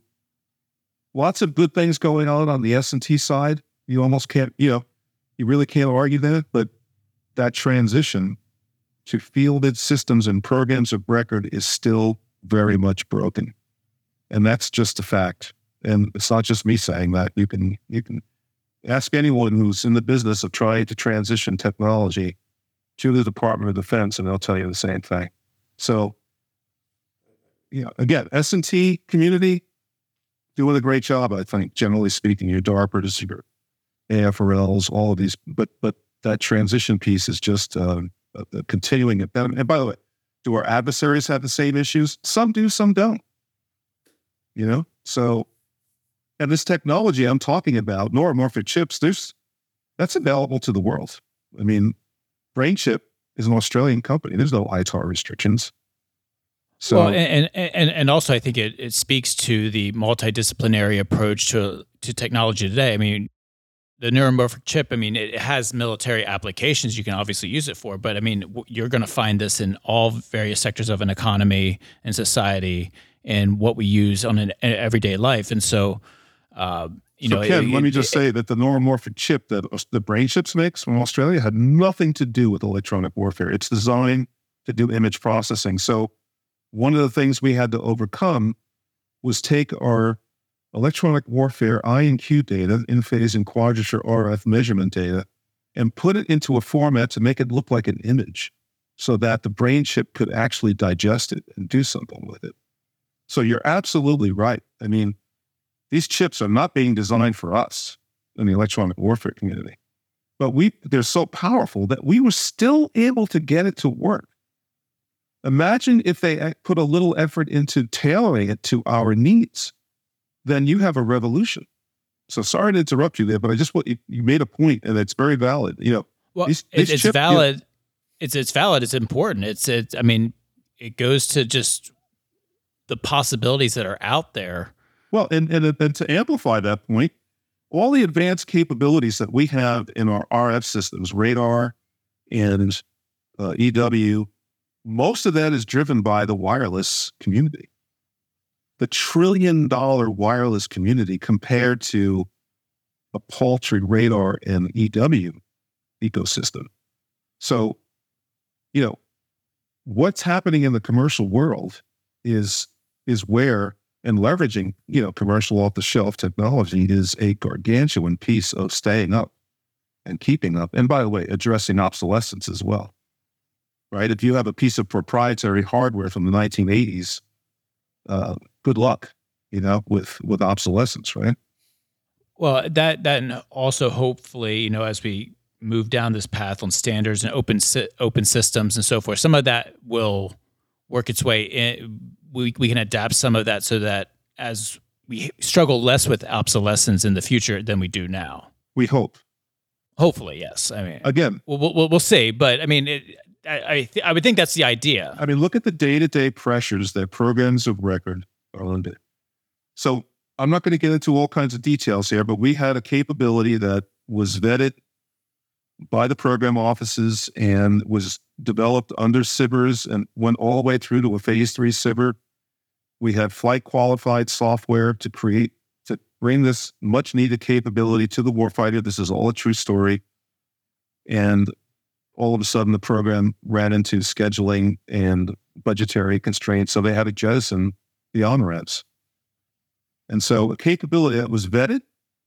lots of good things going on on the S and T side. You almost can't, you know, you really can't argue that, but that transition to fielded systems and programs of record is still very much broken. And that's just a fact. And it's not just me saying that. You can you can ask anyone who's in the business of trying to transition technology to the Department of Defense, and they'll tell you the same thing. So, you know, again, S and T community doing a great job, I think, generally speaking. Your DARPAs, your A F R Ls, all of these, but but that transition piece is just uh, uh, continuing. And by the way, do our adversaries have the same issues? Some do, some don't. You know, so, and this technology I'm talking about, neuromorphic chips, there's that's available to the world. I mean, BrainChip is an Australian company. There's no I T A R restrictions. So, well, and, and and also I think it, it speaks to the multidisciplinary approach to to technology today. I mean, the neuromorphic chip, I mean, it has military applications you can obviously use it for, but I mean, you're going to find this in all various sectors of an economy and society and what we use on an everyday life. And so, uh, you so know, Ken, it, let me it, just it, say that the neuromorphic chip that the BrainChips makes from Australia had nothing to do with electronic warfare. It's designed to do image processing. So one of the things we had to overcome was take our electronic warfare I and Q data, in-phase and quadrature R F measurement data, and put it into a format to make it look like an image so that the brain chip could actually digest it and do something with it. So you're absolutely right. I mean, these chips are not being designed for us in the electronic warfare community, but we they're so powerful that we were still able to get it to work. Imagine if they put a little effort into tailoring it to our needs, then you have a revolution. So sorry to interrupt you there, but I just want you, you made a point, and it's very valid. You know, well, these, it's, these it's chip, valid. You know, it's it's valid. It's important. It's it's. I mean, it goes to just the possibilities that are out there. Well, and, and and to amplify that point, all the advanced capabilities that we have in our R F systems, radar and uh, E W, most of that is driven by the wireless community. The trillion dollar wireless community compared to a paltry radar and E W ecosystem. So, you know, what's happening in the commercial world is is where, and leveraging, you know, commercial off-the-shelf technology is a gargantuan piece of staying up and keeping up. And by the way, addressing obsolescence as well, right? If you have a piece of proprietary hardware from the nineteen eighties, uh, good luck, you know, with, with obsolescence, right? Well, that that and also hopefully, you know, as we move down this path on standards and open open systems and so forth, some of that will work its way in. We, we can adapt some of that so that as we struggle less with obsolescence in the future than we do now. We hope. Hopefully, yes. I mean, again, we'll we'll, we'll see. But I mean, it, I I, th- I would think that's the idea. I mean, look at the day-to-day pressures that programs of record are under. So I'm not going to get into all kinds of details here, but we had a capability that was vetted by the program offices and was developed under S B I Rs and went all the way through to a phase three S B I R. We had flight qualified software to create, to bring this much needed capability to the warfighter. This is all a true story. And all of a sudden the program ran into scheduling and budgetary constraints. So they had to jettison the on-ramps. And so a capability that was vetted,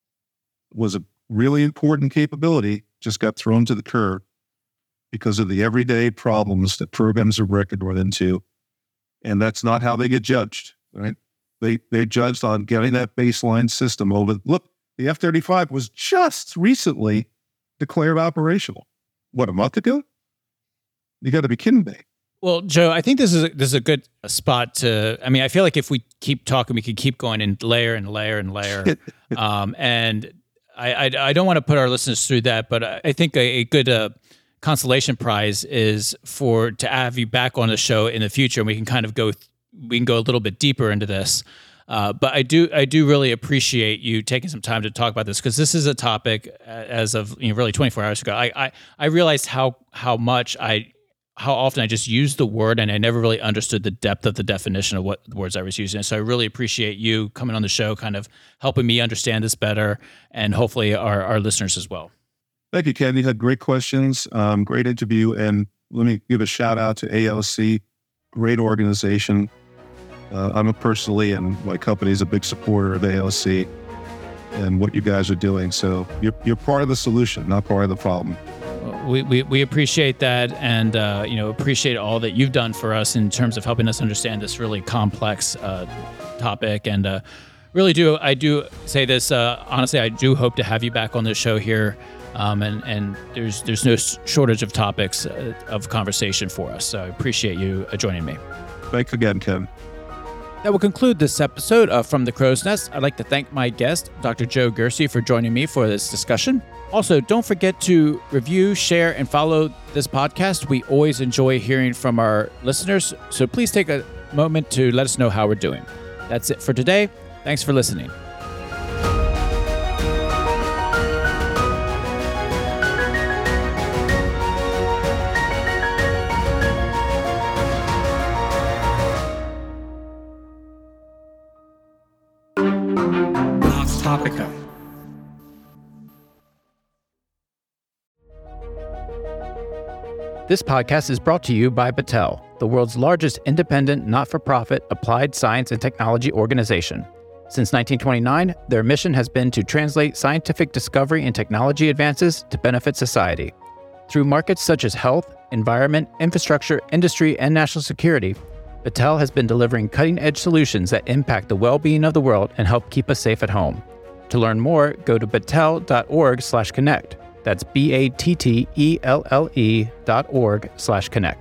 was a really important capability, just got thrown to the curb because of the everyday problems that programs of record run into. And that's not how they get judged, right? They they're judged on getting that baseline system over. Look, the F thirty-five was just recently declared operational. What, a month ago? You got to be kidding me. Well, Joe, I think this is a, this is a good spot to. I mean, I feel like if we keep talking, we could keep going in layer and layer and layer. um, and I, I I don't want to put our listeners through that, but I think a, a good uh, consolation prize is for to have you back on the show in the future, and we can kind of go we can go a little bit deeper into this. Uh, but I do I do really appreciate you taking some time to talk about this, because this is a topic as of you know really twenty-four hours ago. I I, I realized how how much I. how often I just used the word and I never really understood the depth of the definition of what the words I was using. And so I really appreciate you coming on the show, kind of helping me understand this better, and hopefully our, our listeners as well. Thank you, Ken. You had great questions, um, great interview. And let me give a shout out to A L C, great organization. Uh, I'm a personally, and my company is a big supporter of A L C and what you guys are doing. So you're, you're part of the solution, not part of the problem. We, we we appreciate that, and uh, you know appreciate all that you've done for us in terms of helping us understand this really complex uh, topic. And uh, really do I do say this uh, honestly, I do hope to have you back on the show here. Um, and and there's there's no shortage of topics uh, of conversation for us. So I appreciate you uh, joining me. Thanks again, Ken. That will conclude this episode of From the Crow's Nest. I'd like to thank my guest, Doctor Joe Gersey, for joining me for this discussion. Also, don't forget to review, share, and follow this podcast. We always enjoy hearing from our listeners, so please take a moment to let us know how we're doing. That's it for today. Thanks for listening. Topica. This podcast is brought to you by Battelle, the world's largest independent, not-for-profit applied science and technology organization. Since nineteen twenty-nine, their mission has been to translate scientific discovery and technology advances to benefit society. Through markets such as health, environment, infrastructure, industry, and national security, Battelle has been delivering cutting-edge solutions that impact the well-being of the world and help keep us safe at home. To learn more, go to battelle.org slash connect. That's B A T T E L L E dot org slash connect.